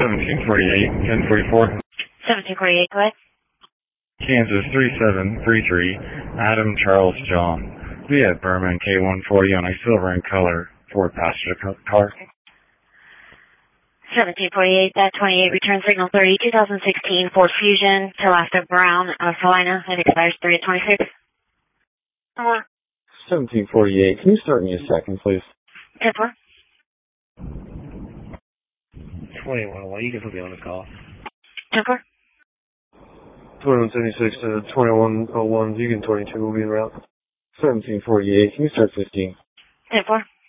1748, 1044. 1748, go ahead. Kansas 3733, Adam Charles John. We have Berman K140 on a silver in color Ford passenger car. 1748, that 28 return signal 30, 2016 Ford Fusion to Alaska Brown, Salina. It expires 3/26. 1748, can you start me a second, please? 10-4. 2101, you can put me on the call. 10-4. 2176 to 2101, you can 22, we'll be en route. 1748, can you start 15? 10-4.